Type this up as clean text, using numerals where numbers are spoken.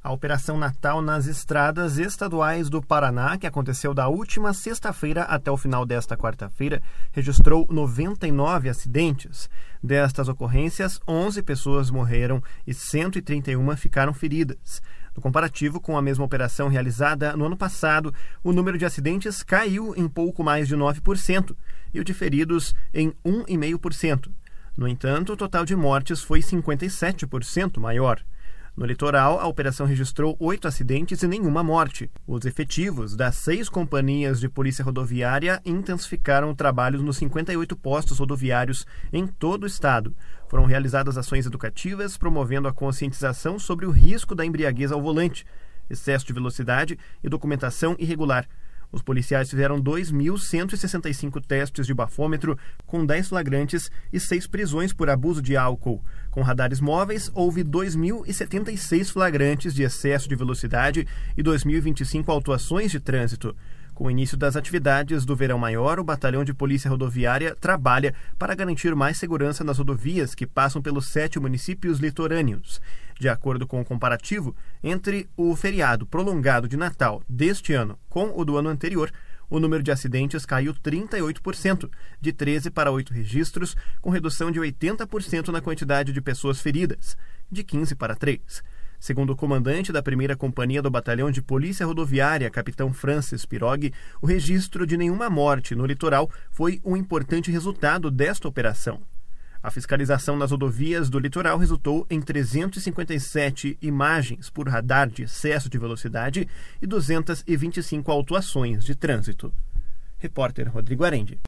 A Operação Natal nas estradas estaduais do Paraná, que aconteceu da última sexta-feira até o final desta quarta-feira, registrou 99 acidentes. Destas ocorrências, 11 pessoas morreram e 131 ficaram feridas. No comparativo com a mesma operação realizada no ano passado, o número de acidentes caiu em pouco mais de 9% e o de feridos em 1,5%. No entanto, o total de mortes foi 57% maior. No litoral, a operação registrou 8 acidentes e nenhuma morte. Os efetivos das 6 companhias de polícia rodoviária intensificaram trabalhos nos 58 postos rodoviários em todo o estado. Foram realizadas ações educativas promovendo a conscientização sobre o risco da embriaguez ao volante, excesso de velocidade e documentação irregular. Os policiais fizeram 2.165 testes de bafômetro, com 10 flagrantes e 6 prisões por abuso de álcool. Com radares móveis, houve 2.076 flagrantes de excesso de velocidade e 2.025 autuações de trânsito. Com o início das atividades do Verão Maior, o Batalhão de Polícia Rodoviária trabalha para garantir mais segurança nas rodovias que passam pelos 7 municípios litorâneos. De acordo com o comparativo, entre o feriado prolongado de Natal deste ano com o do ano anterior, o número de acidentes caiu 38%, de 13 para 8 registros, com redução de 80% na quantidade de pessoas feridas, de 15 para 3. Segundo o comandante da 1ª Companhia do Batalhão de Polícia Rodoviária, capitão Francis Pirog, o registro de nenhuma morte no litoral foi um importante resultado desta operação. A fiscalização nas rodovias do litoral resultou em 357 imagens por radar de excesso de velocidade e 225 autuações de trânsito. Repórter Rodrigo Arendi.